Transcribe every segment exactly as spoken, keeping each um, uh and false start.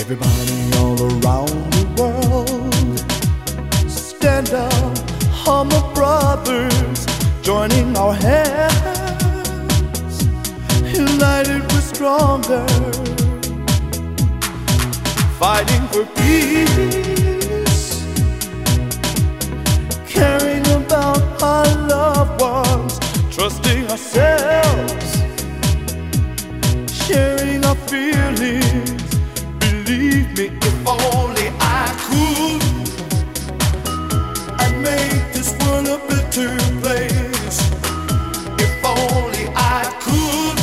Everybody all around the world, stand up, all my brothers, joining our hands, united we're stronger, fighting for peace, caring about our loved ones, trusting ourselves, sharing our feelings. Believe me, if only I could, I'd make this world a better place. If only I could,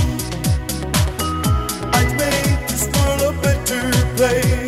I'd make this world a better place.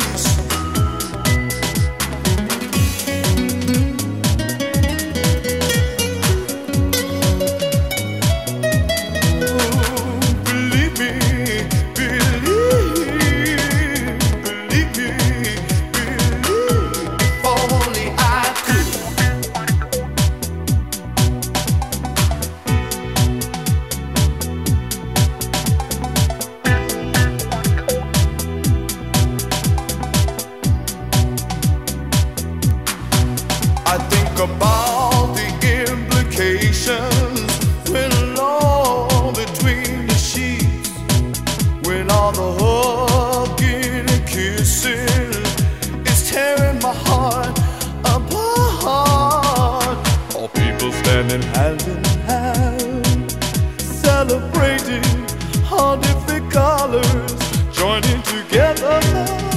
I think about the implications when alone between the sheets, when all the hugging and kissing is tearing my heart apart. All people standing hand in hand, celebrating all different colors, joining together.